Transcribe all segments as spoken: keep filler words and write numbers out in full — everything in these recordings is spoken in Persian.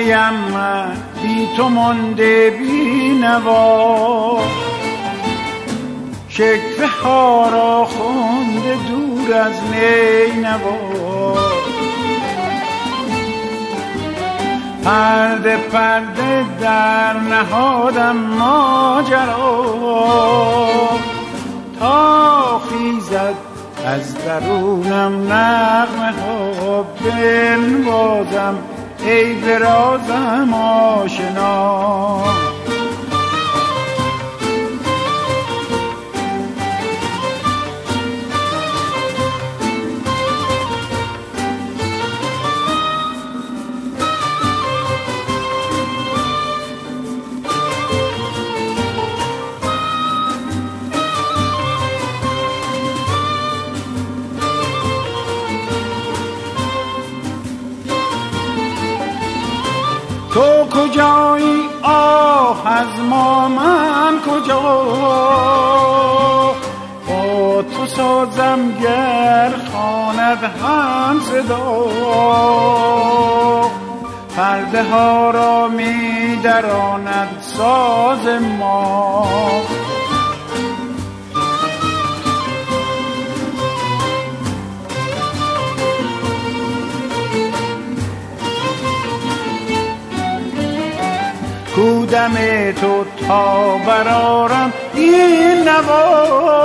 کیم من بی تو مانده بی نوا، شکوه ها را خونده دور از نینوا. پرده پرده در نهادم ماجرا، تا خیزد از درونم نغمه ها. بنوازم ای برازم آشنا، تو کجایی آه از ما من کجا، با تو سازم گر خواند هم صدا. پرده ها را می دراند ساز ما، کودم تو تا برارم این نوا.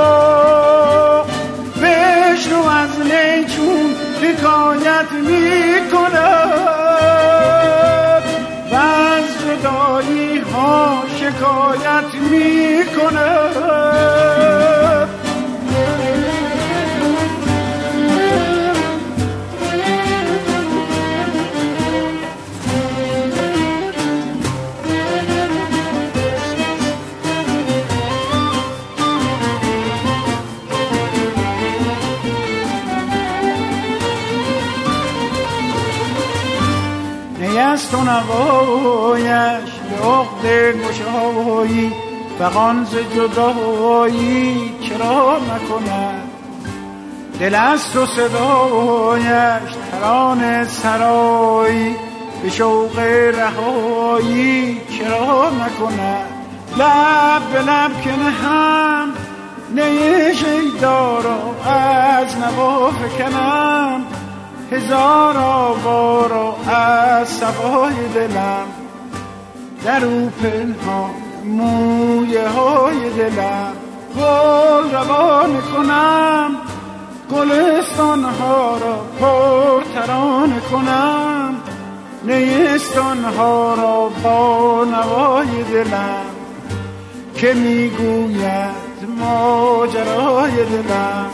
بشنو از نی چون حکایت می کند، و از جدایی ها شکایت می کند. از تو نوایش به عقد گشایی، فغان ز جدایی چرا نکند. دل از تو صدایش ترانه سرایی، به شوق رهایی چرا نکند. لب به لب که نهم نی شیدا را، از نوا فکنم هزار آوارا از صفای دلم. در او پنهان مویه های دلم، گل روان کنم گلستان ها را پر ترانه کنم. نیستان ها را با نوای دلم، که میگوید ماجرای دلم.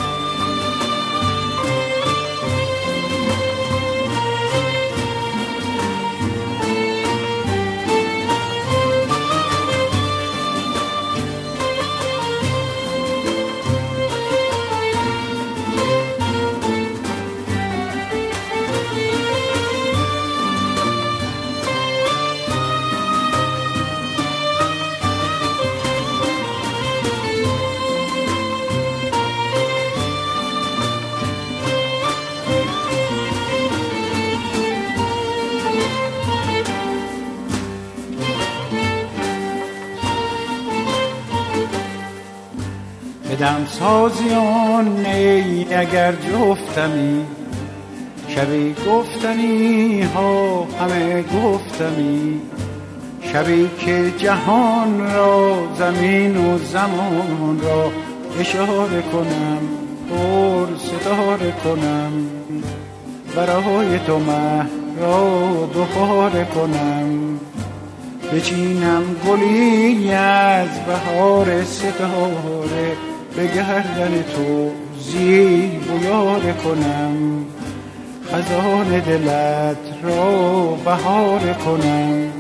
بدم سازیان نی اگر جفتمی، شبی گفتنی ها همه گفتمی. شبی که جهان را زمین و زمان را اشاره کنم، پر ستاره کنم. برای تو مه را بخاره کنم، بچینم گلی از بهار ستاره. به گردن تو زیب و یاره کنم، خزان دلت را بهاره کنم.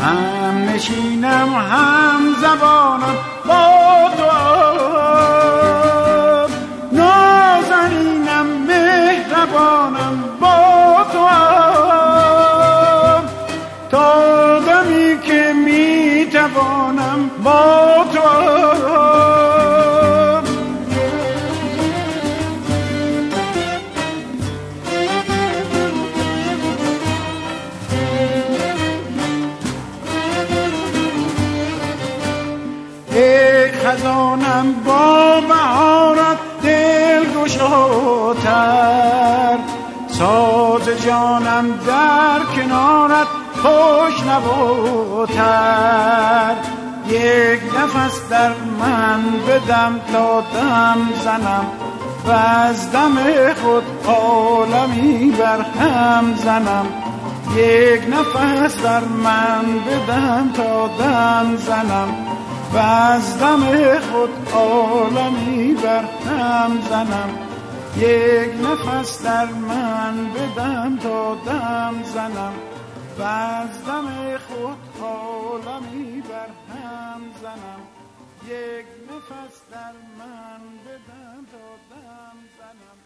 هم نشینم هم زبانم با تو، نازنینم مهربانم با تو، تا دمی که میتوانم با تو. ای خزانم با بهارت دلگشاتر، ساز جانم در کنارت خوشنواتر. یک نفس در من بدم تا دم زنم، و از دم خود عالمی برهم زنم. یک نفس در من بدم تا دم زنم، و از دم خود عالمی برهم زنم. یک نفس در من بدم تا دم زنم، و از دم خود عالمی برهم زنم. یک نفس در من بدم تا دم زنم.